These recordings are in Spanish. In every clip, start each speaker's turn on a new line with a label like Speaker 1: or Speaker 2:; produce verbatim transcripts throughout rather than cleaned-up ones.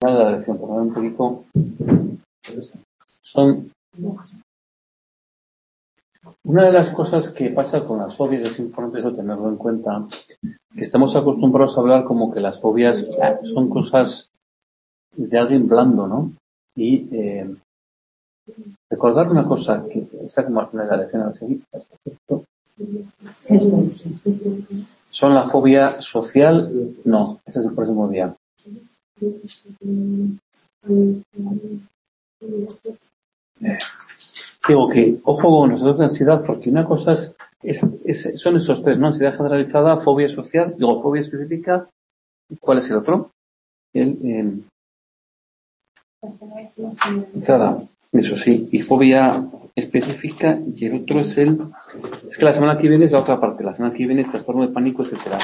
Speaker 1: final de la lección, por un poquito, son una de las cosas que pasa con las fobias, es importante eso tenerlo en cuenta, que estamos acostumbrados a hablar como que las fobias eh, son cosas de alguien blando, ¿no? Y eh, recordar una cosa que está como al final de la lección, a ver si son la fobia social, no, ese es el próximo día. Eh, digo que, ojo con nosotros de ansiedad, porque una cosa es, es, es, son esos tres, ¿no? Ansiedad generalizada, fobia social, digo, fobia específica, ¿cuál es el otro? El, eh, Nada, eso sí, y fobia específica, y el otro es el, es que la semana que viene es la otra parte, la semana que viene es trastorno de pánico, etcétera.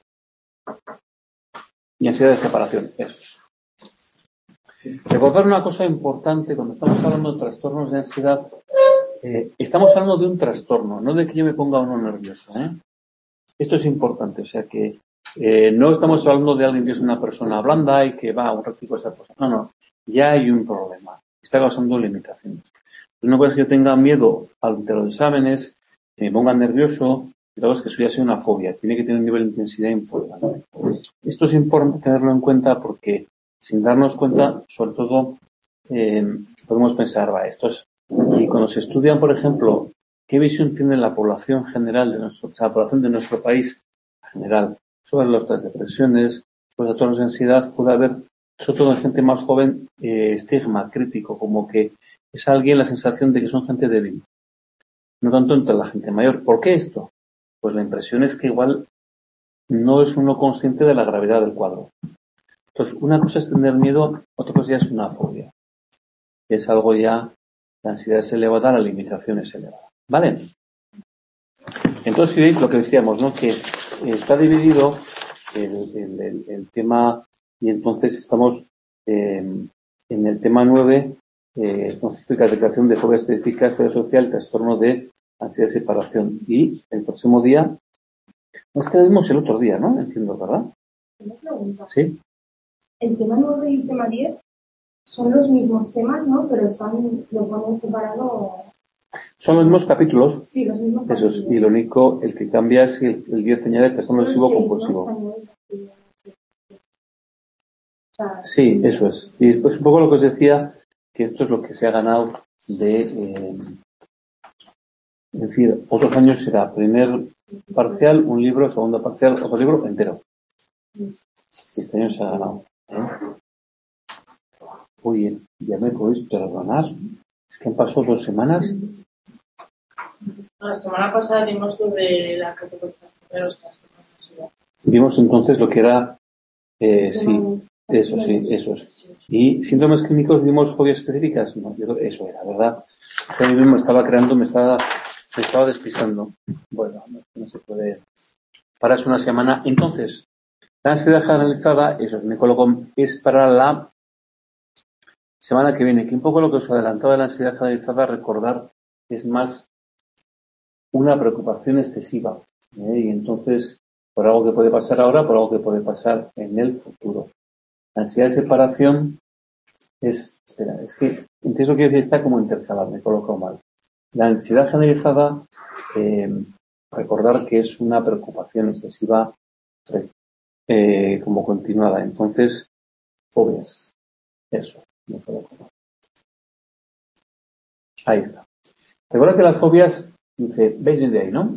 Speaker 1: Y ansiedad de separación, eso. Recordar una cosa importante, cuando estamos hablando de trastornos de ansiedad, eh, estamos hablando de un trastorno, no de que yo me ponga uno nervioso, ¿eh? Esto es importante, o sea que eh, no estamos hablando de alguien que es una persona blanda y que va a un ratico a esa cosa. No, no, ya hay un problema, está causando limitaciones. Una cosa es que yo tenga miedo ante los exámenes, que me ponga nervioso, y luego es que eso ya sea una fobia, tiene que tener un nivel de intensidad importante. Esto es importante tenerlo en cuenta porque sin darnos cuenta, sobre todo, eh, podemos pensar, va, esto es... Y cuando se estudian, por ejemplo, qué visión tiene la población general de nuestro, o sea, la población de nuestro país en general sobre las depresiones, sobre los trastornos de ansiedad, puede haber, sobre todo en gente más joven, eh, estigma crítico, como que es alguien la sensación de que son gente débil. No tanto entre la gente mayor. ¿Por qué esto? Pues la impresión es que igual no es uno consciente de la gravedad del cuadro. Entonces, una cosa es tener miedo, otra cosa ya es una fobia. Es algo ya, la ansiedad es elevada, la limitación es elevada. ¿Vale? Entonces, si veis lo que decíamos, ¿no? Que está dividido el, el, el, el tema, y entonces estamos eh, en el tema nueve, eh, concepto y caracterización de fobia específica, fobia social, trastorno de ansiedad de separación. Y el próximo día, no es que lo vimos el otro día, ¿no? Entiendo, ¿verdad?
Speaker 2: Una pregunta.
Speaker 1: Sí.
Speaker 2: El tema nueve y el tema diez son los mismos temas, ¿no? Pero están, lo ponen separado.
Speaker 1: Son los mismos capítulos.
Speaker 2: Sí, los mismos
Speaker 1: Eso
Speaker 2: capítulos.
Speaker 1: es, y lo único, el que cambia es el, el diez añade el trastorno obsesivo compulsivo.
Speaker 2: ¿No? O sea,
Speaker 1: sí, eso es. Y después un poco lo que os decía, que esto es lo que se ha ganado de, eh, es decir, otros años será primer parcial, un libro, segundo parcial, otro libro entero. Este año se ha ganado. ¿eh? Oye, ya me podéis perdonar. Es que han pasado dos semanas.
Speaker 3: La semana pasada vimos lo de la categorización de los trastornos de ansiedad. Vimos
Speaker 1: entonces lo que era, eh, sí, eso sí, eso es. Y síndromes clínicos vimos fobias específicas. No, yo, eso era, ¿verdad? Es que a mí mismo estaba creando, me estaba, me estaba despistando. Bueno, no, no se puede. Para es una semana. Entonces, la ansiedad generalizada, eso es, micólogo, es para la semana que viene. Que un poco lo que os adelantaba de la ansiedad generalizada, recordar, es más una preocupación excesiva. ¿eh? Y entonces, por algo que puede pasar ahora, por algo que puede pasar en el futuro. La ansiedad de separación es, espera, es que, entonces lo que decir está como intercalado, me he colocado mal. La ansiedad generalizada, eh, recordar que es una preocupación excesiva, eh, como continuada. Entonces, fobias. Eso, me coloco mal. Ahí está. Recuerda que las fobias, dice, veis de ahí, ¿no?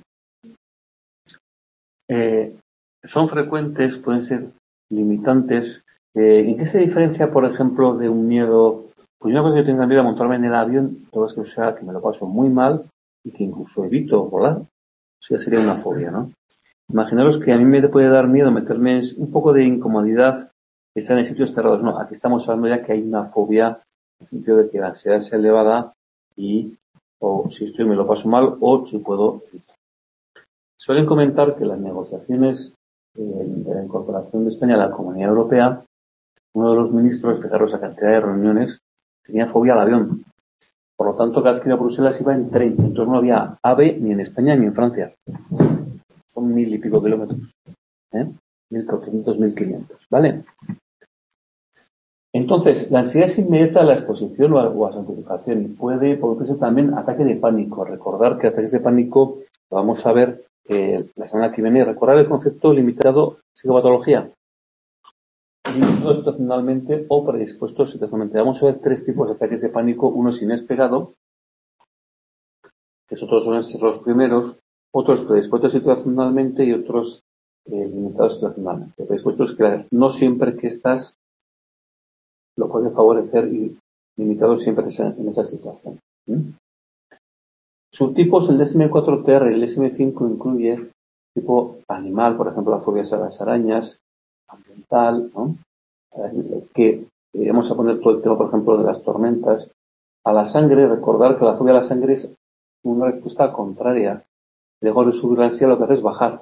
Speaker 1: Eh, son frecuentes, pueden ser limitantes. Eh, ¿En qué se diferencia, por ejemplo, de un miedo? Pues una cosa que tengo miedo a montarme en el avión, todo es que, o sea, que me lo paso muy mal y que incluso evito volar. Eso ya sería una fobia, ¿no? Imaginaros que a mí me puede dar miedo meterme en un poco de incomodidad estar en sitios cerrados. No, aquí estamos hablando ya que hay una fobia en el sentido de que la ansiedad sea elevada y o si estoy me lo paso mal o si puedo evitar. Suelen comentar que las negociaciones eh, de la incorporación de España a la Comunidad Europea, uno de los ministros, fijaros la cantidad de reuniones, tenía fobia al avión. Por lo tanto, cada vez que iba a Bruselas iba en tren. Entonces no había AVE ni en España ni en Francia. Son mil y pico kilómetros. ¿eh? Mil cuatrocientos, mil quinientos. ¿Vale? Entonces, la ansiedad es inmediata a la exposición o a, o a su anticipación y puede producirse también ataque de pánico. Recordar que ataques de pánico lo vamos a ver eh, la semana que viene. Recordar el concepto limitado psicopatología. Limitados situacionalmente o predispuestos situacionalmente. Vamos a ver tres tipos de ataques de pánico. Uno es inesperado, que otros suelen ser los primeros, otros predispuestos situacionalmente y otros eh, limitados situacionalmente. Predispuestos que no siempre que estás lo puede favorecer y limitados siempre en esa situación. ¿Mm? Subtipos, el D S M cuatro T R y el D S M cinco incluye tipo animal, por ejemplo, la fobia a las arañas, ambiental, ¿no? Que eh, vamos a poner todo el tema, por ejemplo, de las tormentas. A la sangre, recordar que la fobia a la sangre es una respuesta contraria. Luego de subir la ansiedad, lo que hace es bajar.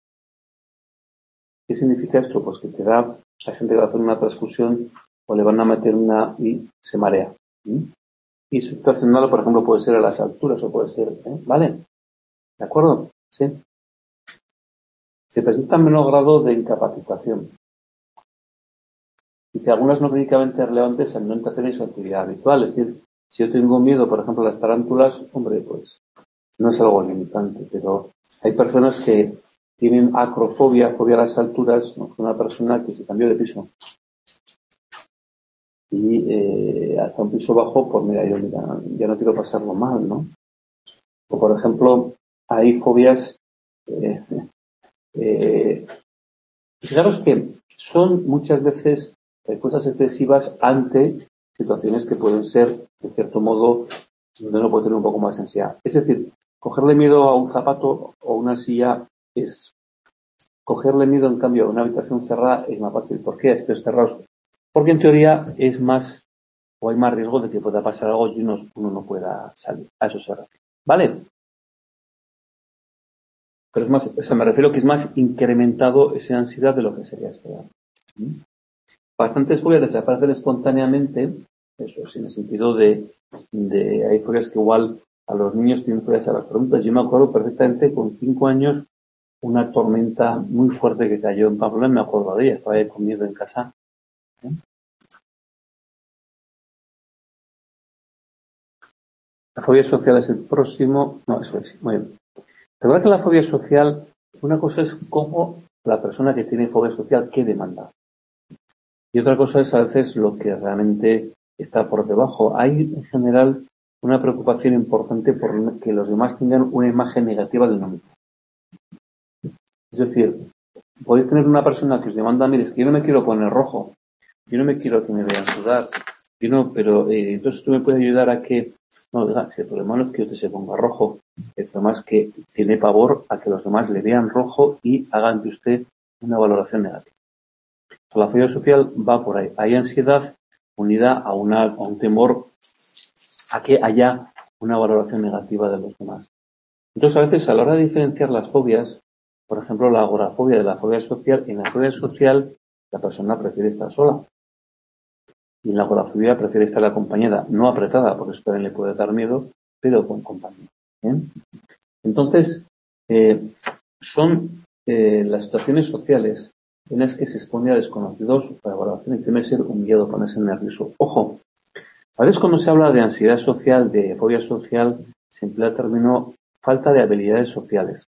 Speaker 1: ¿Qué significa esto? Pues que te da, hay gente que va a hacer una transfusión o le van a meter una y se marea. ¿Mm? Y situacional, por ejemplo, puede ser a las alturas o puede ser, ¿eh? ¿Vale? ¿De acuerdo? Sí. Se presenta menor grado de incapacitación. Dice, algunas no clínicamente relevantes en no interferir en su actividad habitual. Es decir, si yo tengo miedo, por ejemplo, a las tarántulas, hombre, pues no es algo limitante, pero hay personas que tienen acrofobia, fobia a las alturas, no es una persona que se cambió de piso. Y eh, hasta un piso bajo, pues mira, yo mira, ya no quiero pasarlo mal, ¿no? O por ejemplo, hay fobias, eh, eh, fijaros que son muchas veces respuestas excesivas ante situaciones que pueden ser, de cierto modo, donde uno puede tener un poco más de ansiedad. Es decir, cogerle miedo a un zapato o una silla es cogerle miedo, en cambio, a una habitación cerrada es más fácil. ¿Por qué? Es que es cerrado. Porque en teoría es más, o hay más riesgo de que pueda pasar algo y uno, uno no pueda salir. A eso se refiere. ¿Vale? Pero es más, o sea, me refiero que es más incrementado esa ansiedad de lo que sería esperado. ¿Mm? Bastantes fobias desaparecen espontáneamente, eso es, en el sentido de, de hay fobias que igual a los niños tienen fobias a las tormentas. Yo me acuerdo perfectamente con cinco años una tormenta muy fuerte que cayó en Pamplona, me acuerdo de ella, estaba ahí conmigo en casa. ¿Eh? La fobia social es el próximo, no, eso es, muy bien. Recuerda que la fobia social, una cosa es cómo la persona que tiene fobia social, qué demanda. Y otra cosa es a veces lo que realmente está por debajo. Hay en general una preocupación importante por que los demás tengan una imagen negativa del nombre. Es decir, podéis tener una persona que os demanda, mire, es que yo no me quiero poner rojo, yo no me quiero que me vean sudar, yo no, pero eh, entonces tú me puedes ayudar a que, no, diga, si el problema no es que usted se ponga rojo, el problema es que tiene pavor a que los demás le vean rojo y hagan de usted una valoración negativa. La fobia social va por ahí. Hay ansiedad unida a, una, a un temor a que haya una valoración negativa de los demás. Entonces, a veces, a la hora de diferenciar las fobias, por ejemplo, la agorafobia de la fobia social, en la fobia social la persona prefiere estar sola. Y en la agorafobia prefiere estar acompañada, no apretada, porque eso también le puede dar miedo, pero con compañía. ¿Bien? Entonces, eh, son eh, las situaciones sociales en las que se expone a desconocidos para evaluación y teme ser humillado, ponerse nervioso. Ojo, a veces cuando se habla de ansiedad social, de fobia social, se emplea el término falta de habilidades sociales.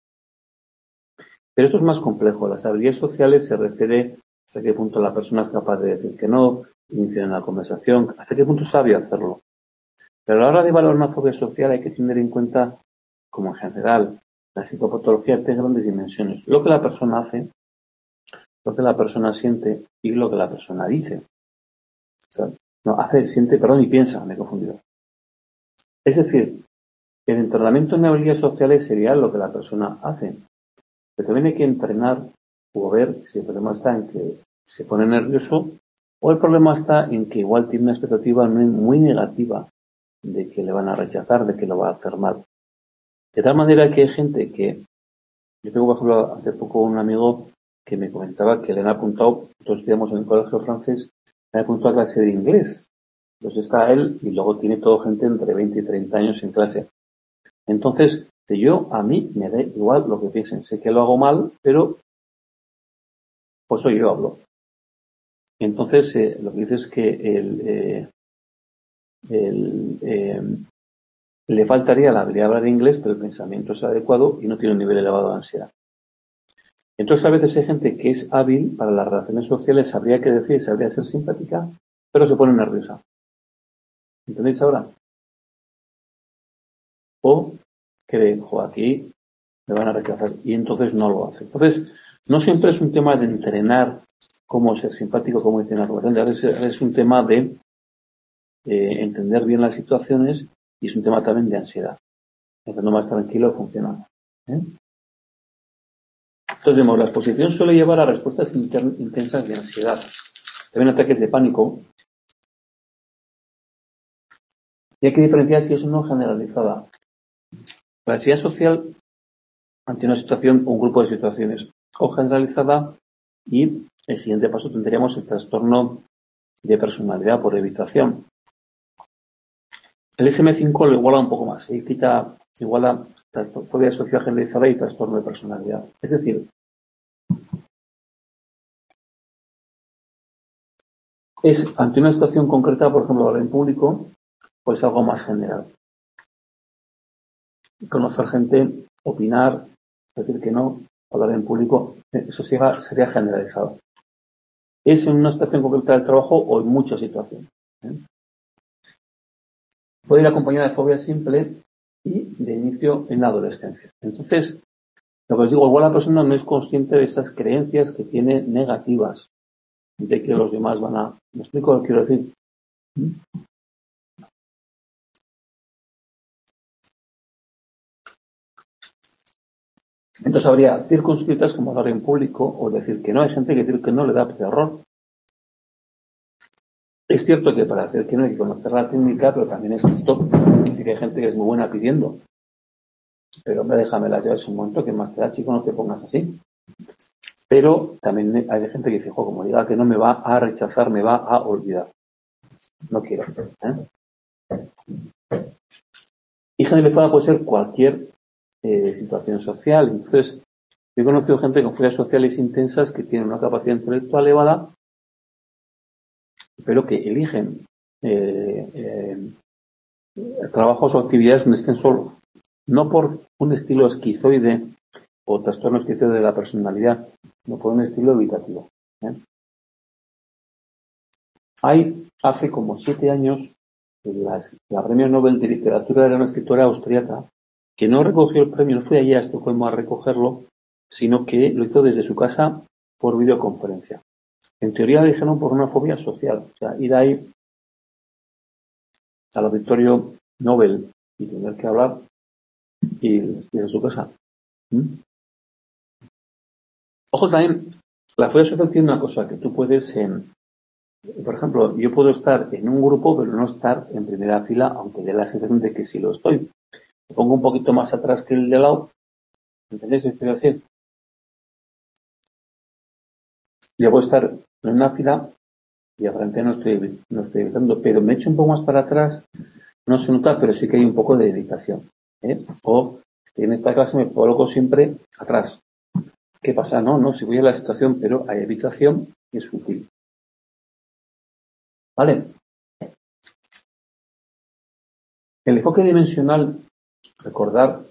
Speaker 1: Pero esto es más complejo. Las habilidades sociales se refiere hasta qué punto la persona es capaz de decir que no, iniciar una conversación, hasta qué punto sabe hacerlo. Pero a la hora de evaluar una fobia social hay que tener en cuenta, como en general, la psicopatología tiene grandes dimensiones. Lo que la persona hace, lo que la persona siente y lo que la persona dice. O sea, no, hace, siente, perdón, y piensa, me he confundido. Es decir, el entrenamiento en habilidades sociales sería lo que la persona hace. Pero también hay que entrenar o ver si el problema está en que se pone nervioso o el problema está en que igual tiene una expectativa muy negativa de que le van a rechazar, de que lo va a hacer mal. De tal manera que hay gente que, yo tengo por ejemplo hace poco un amigo que me comentaba que le han apuntado, nosotros estudiamos en el colegio francés, le han apuntado a clase de inglés. Entonces está él y luego tiene todo gente entre veinte y treinta años en clase. Entonces, yo, a mí me da igual lo que piensen. Sé que lo hago mal, pero pues hoy yo hablo. entonces eh, lo que dice es que el, eh, el, eh, le faltaría la habilidad de hablar inglés, pero el pensamiento es adecuado y no tiene un nivel elevado de ansiedad. Entonces, a veces hay gente que es hábil para las relaciones sociales, sabría qué decir, sabría ser simpática, pero se pone nerviosa. ¿Entendéis ahora? O cree, jo, aquí me van a rechazar, y entonces no lo hace. Entonces, no siempre es un tema de entrenar cómo ser simpático, como dice la conversación, a veces es un tema de eh, entender bien las situaciones y es un tema también de ansiedad. Estando más tranquilo funciona. ¿eh? Entonces vemos, la exposición suele llevar a respuestas intensas de ansiedad. También ataques de pánico. Y hay que diferenciar si es o no generalizada. La ansiedad social ante una situación o un grupo de situaciones, o generalizada, y el siguiente paso tendríamos el trastorno de personalidad por evitación. El D S M cinco lo iguala un poco más, ¿eh? Quita, iguala fobia social generalizada y trastorno de personalidad. Es decir, es ante una situación concreta, por ejemplo, hablar en público, pues algo más general. Conocer gente, opinar, decir que no, hablar en público, eso sería, sería generalizado. Es en una situación concreta del trabajo o en muchas situaciones. ¿eh? Puede ir acompañada de fobia simple y de inicio en la adolescencia. Entonces, lo que os digo, igual la persona no es consciente de esas creencias que tiene negativas, de que los demás van a... ¿Me explico lo que quiero decir? Entonces habría circunscritas como hablar en público o decir que no. Hay gente que decir que no le da terror. Es cierto que para decir que no hay que conocer la técnica, pero también es cierto que hay gente que es muy buena pidiendo. Pero hombre, déjame las llaves un momento, que más te da, chico, no te pongas así. Pero también hay gente que dice, jo, como diga que no, me va a rechazar, me va a olvidar. No quiero. ¿eh? Y generalizada puede ser cualquier eh, situación social. Entonces, yo he conocido gente con fobias sociales intensas que tienen una capacidad intelectual elevada, pero que eligen eh, eh, trabajos o actividades donde estén solos. No por un estilo esquizoide o trastorno esquizoide de la personalidad, sino por un estilo evitativo. ¿eh? Hay, hace como siete años, las, la premio Nobel de Literatura era una escritora austríaca que no recogió el premio, no fue allí a Estocolmo a recogerlo, sino que lo hizo desde su casa por videoconferencia. En teoría le dijeron por una fobia social, o sea, ir ahí al auditorio Nobel y tener que hablar y desde su casa. ¿Mm? Ojo también, la fobia social tiene una cosa, que tú puedes, eh, por ejemplo, yo puedo estar en un grupo pero no estar en primera fila, aunque dé la sensación de que sí lo estoy. Me pongo un poquito más atrás que el de lado, ¿entendéis lo que quiero decir? Yo puedo estar en una fila y al frente no estoy, no estoy evitando, pero me echo un poco más para atrás, no se nota, pero sí que hay un poco de evitación. ¿eh? O si en esta clase me coloco siempre atrás. ¿Qué pasa? No, no, si voy a la situación, pero hay evitación y es útil. ¿Vale? El enfoque dimensional, recordar,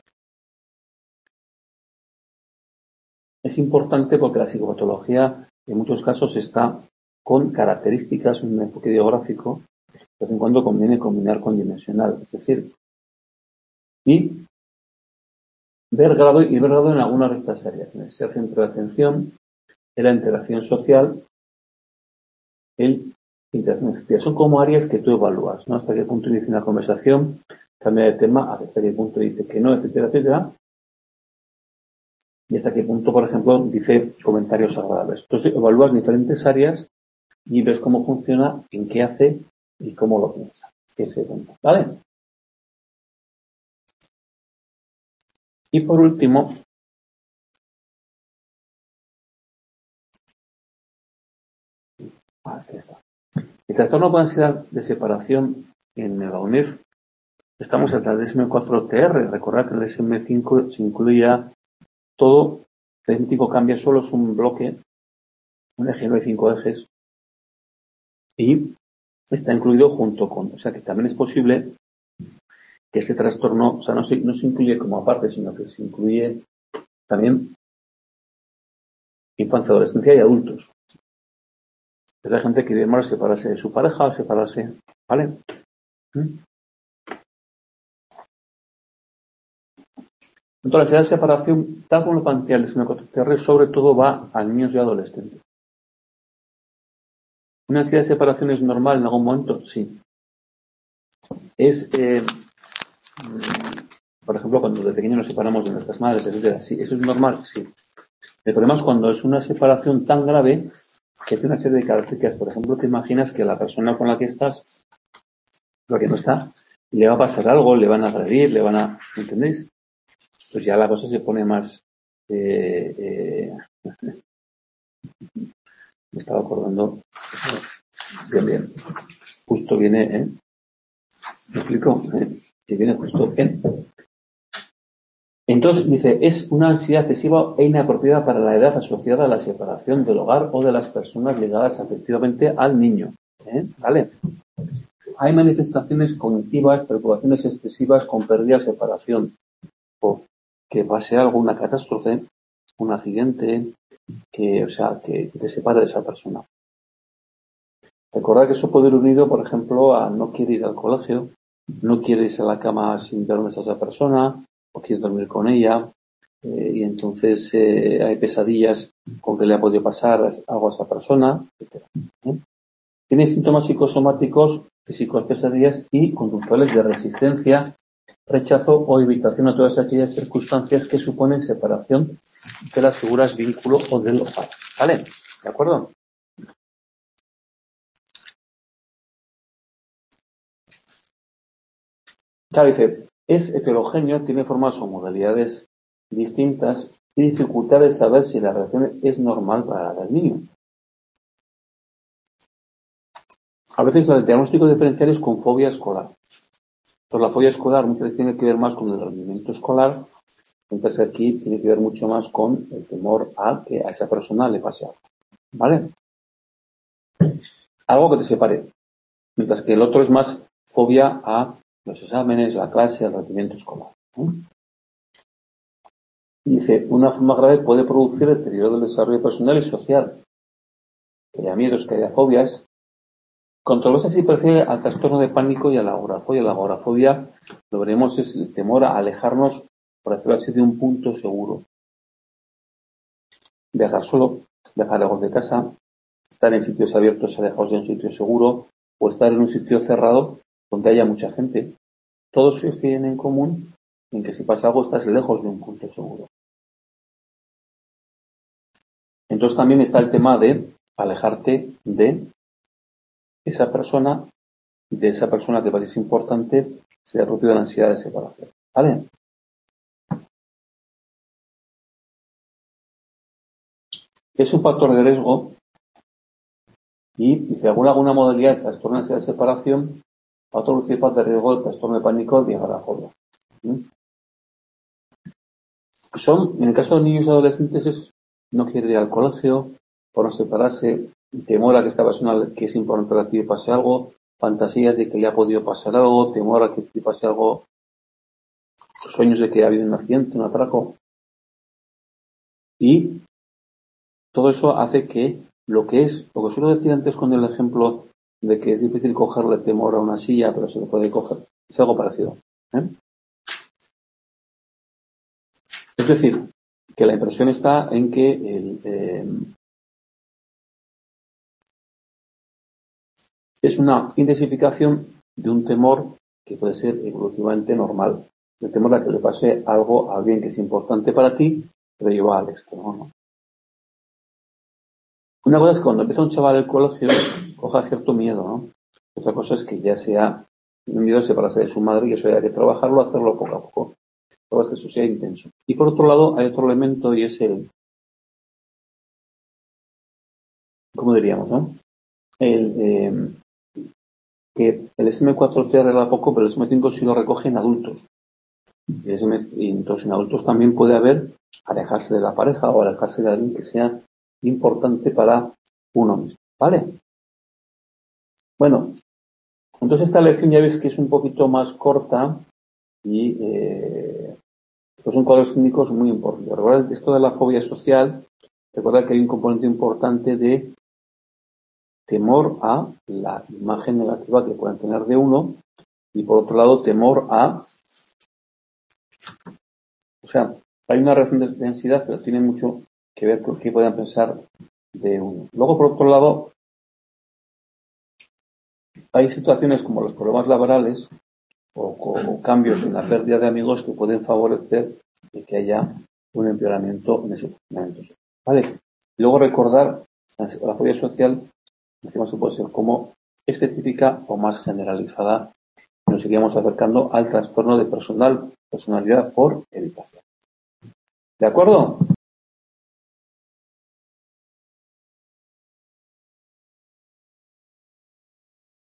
Speaker 1: es importante porque la psicopatología en muchos casos está con características, un enfoque ideográfico, de vez en cuando conviene combinar con dimensional, es decir, y ver grado y ver grado en algunas de estas áreas, en el centro de atención, en la interacción social, el interacción social. Son como áreas que tú evalúas, ¿no? Hasta qué punto inicia una conversación, cambia de tema, hasta qué punto dice que no, etcétera, etcétera. Y hasta qué punto, por ejemplo, dice comentarios agradables. Entonces, evalúas diferentes áreas y ves cómo funciona, en qué hace y cómo lo piensa. Ese punto, ¿vale? Y por último, aquí está. El trastorno por ansiedad de separación en la U N E D, estamos en el D S M cuatro T R. Recordad que el D S M cinco se incluía todo. El D S M cinco cambia solo, es un bloque, un eje, no hay cinco ejes. y está incluido junto con, o sea que también es posible que este trastorno, o sea, no se, no se incluye como aparte, sino que se incluye también infancia, adolescencia y adultos. Es la gente que vive mal separarse de su pareja o separarse, ¿vale? ¿Mm? Entonces, la ansiedad de separación, tal como lo plantea el diseño T R, sobre todo va a niños y adolescentes. ¿Una ansiedad de separación es normal en algún momento? Sí. Es, eh, por ejemplo, cuando de pequeños nos separamos de nuestras madres, etcétera. Sí, ¿eso es normal? Sí. El problema es cuando es una separación tan grave que tiene una serie de características. Por ejemplo, te imaginas que a la persona con la que estás, la que no está, le va a pasar algo, le van a agredir, le van a... ¿Entendéis? Pues ya la cosa se pone más... Eh, eh, me estaba acordando... Bien, bien. Justo viene, ¿eh? ¿Me explico? ¿Eh? Que viene justo bien. Entonces, dice, es una ansiedad excesiva e inapropiada para la edad asociada a la separación del hogar o de las personas ligadas afectivamente al niño. ¿Eh? ¿Vale? Hay manifestaciones cognitivas, preocupaciones excesivas con pérdida, separación, o que pase alguna catástrofe, un accidente, que, o sea, que, que te separe de esa persona. Recordad que eso puede ir unido, por ejemplo, a no quiere ir al colegio, no quiere irse a la cama sin ver dónde está esa persona, o quiere dormir con ella, eh, y entonces eh, hay pesadillas con que le ha podido pasar algo a esa persona, etcétera. ¿Eh? Tiene síntomas psicosomáticos, físicos, pesadillas y conductuales de resistencia, rechazo o evitación a todas aquellas circunstancias que suponen separación de las figuras vínculo o del hogar. ¿Vale? ¿De acuerdo? Claro, dice, es heterogéneo, tiene formas o modalidades distintas y dificultad de saber si la reacción es normal para el niño. A veces el diagnóstico diferencial es con fobia escolar. Entonces, la fobia escolar muchas veces tiene que ver más con el rendimiento escolar, mientras que aquí tiene que ver mucho más con el temor a que a esa persona le pase algo. ¿Vale? Algo que te separe. Mientras que el otro es más fobia a los exámenes, la clase, el rendimiento escolar. ¿Eh? Dice, una forma grave puede producir el deterioro del desarrollo personal y social. Que haya miedos, que haya fobias. Controversia si prefiere al trastorno de pánico y a la agorafobia. La agorafobia, lo veremos, es el temor a alejarnos, por decirlo así, de un punto seguro. Viajar solo, viajar lejos de casa, estar en sitios abiertos alejados de un sitio seguro, o estar en un sitio cerrado donde haya mucha gente. Todos ellos tienen en común en que si pasa algo estás lejos de un punto seguro. Entonces también está el tema de alejarte de esa persona, de esa persona que parece importante, sería propio de la ansiedad de separación. ¿Vale? Es un factor de riesgo y dice alguna, alguna modalidad de trastorno de ansiedad de separación, otro principal de riesgo del trastorno de pánico y agorafobia. ¿Mm? Son, en el caso de niños y adolescentes, es no quiere ir al colegio, por no separarse, temor a que esta persona que es importante para ti pase algo, fantasías de que le ha podido pasar algo, temor a que te pase algo, sueños de que ha habido un accidente, un atraco. Y todo eso hace que lo que es, lo que suelo decir antes con el ejemplo de que es difícil cogerle temor a una silla, pero se le puede coger, es algo parecido. ¿Eh? Es decir, que la impresión está en que el, eh, es una intensificación de un temor que puede ser evolutivamente normal. El temor a que le pase algo a alguien que es importante para ti, pero lleva al extremo, ¿no? Una cosa es que cuando empieza un chaval el colegio, coja cierto miedo, ¿no? Otra cosa es que ya sea un miedo de separarse de su madre y eso haya que trabajarlo, hacerlo poco a poco. Otra cosa es que eso sea intenso. Y por otro lado, hay otro elemento y es el, ¿cómo diríamos, no? El, eh, que el S M cuatro te arregla poco, pero el S M cinco sí lo recoge en adultos. Y, S M, y entonces en adultos también puede haber alejarse de la pareja o alejarse de alguien que sea importante para uno mismo. ¿Vale? Bueno, entonces esta lección ya veis que es un poquito más corta y eh, pues son cuadros clínicos muy importantes. Recuerda esto de la fobia social, recuerda que hay un componente importante de temor a la imagen negativa que puedan tener de uno y por otro lado temor a, o sea, hay una relación de densidad, pero tiene mucho que ver con qué puedan pensar de uno. Luego, por otro lado, hay situaciones como los problemas laborales o, o cambios en la pérdida de amigos que pueden favorecer de que haya un empeoramiento en ese funcionamiento. ¿Vale? Luego recordar la, la fobia social, que puede ser como específica o más generalizada. Nos iríamos acercando al trastorno de personal, personalidad por evitación. ¿De acuerdo?